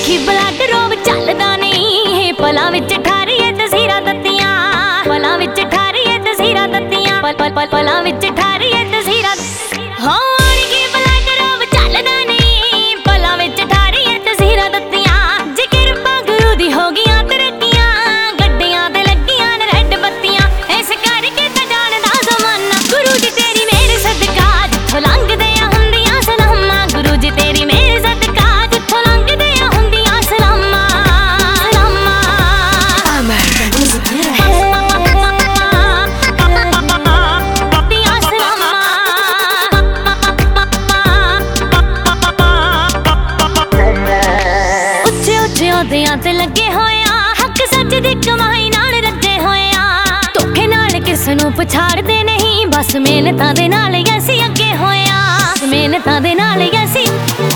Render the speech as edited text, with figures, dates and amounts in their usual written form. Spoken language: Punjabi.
ਅਣਖੀ ਬਲੱਡ ਰੋਗ ਚੱਲਦਾ ਨਹੀਂ, ਪਲਾਂ ਵਿੱਚ ਠਾਰੀਏ ਤਸੀਰਾਂ ਦਿੱਤੀਆਂ, ਪਲਾਂ ਵਿੱਚ ਠਾਰੀਏ ਤਸੀਰਾਂ ਦਿੱਤੀਆਂ, ਪਲਾਂ ਵਿੱਚ ਠਾਰੀਏ ਤਸੀਰਾਂ। ਹਾਂ ਅਣਖੀ ਬਲੱਡ ਰੋਗ ਚੱਲਦਾ ਨਹੀਂ, ਪਲਾਂ ਵਿੱਚ ਠਾਰੀਏ ਤਸੀਰਾਂ ਦਿੱਤੀਆਂ। ਜੇ ਕਿਰਪਾ ਗੁਰੂ ਦੀ ਹੋ ਗਈਆਂ ਤਰੱਕੀਆਂ, ਗੱਡੀਆਂ ਤੇ ਲੱਗੀਆਂ ਨੇ ਰੈੱਡ ਬੱਤੀਆਂ, ਇਸ ਕਰਕੇ ਤਾਂ ਜਾਣਦਾ ਜ਼ਮਾਨਾ ਗੁਰੂ ਜੀ ਤੇਰੀ ਮੇਰੇ ਸਦਕਾ ਜਿੱਥੋਂ ਲੰਘਦੇ ਆ ਹੁੰਦੀਆਂ ਸਲਾਮਾਂ, ਗੁਰੂ ਜੀ ਤੇਰੀ ਮੇਰੇ ਸਦਕਾ ਜਿੱਥੋਂ ਲੰਘਦੇ ਆ ਹੁੰਦੀਆਂ ਸਲਾਮਾਂ, ਸਲਾਮਾਂ। ਉੱਚੇ ਉੱਚੇ ਅਹੁਦਿਆਂ ਤੇ ਲੱਗੇ ਹੋਇਆ, ਹੱਕ ਸੱਚ ਦੀ ਕਮਾਈ ਨਾਲ ਰੱਜੇ ਹੋਇਆ, ਧੋਖੇ ਨਾਲ ਕਿਸ ਨੂੰ ਪਛਾੜਦੇ ਨਹੀਂ, ਬਸ ਮਿਹਨਤਾਂ ਦੇ ਨਾਲ ਹੀ ਅਸੀਂ ਅੱਗੇ ਹੋਇਆ, ਮਿਹਨਤਾਂ ਦੇ ਨਾਲ ਹੀ ਅਸੀਂ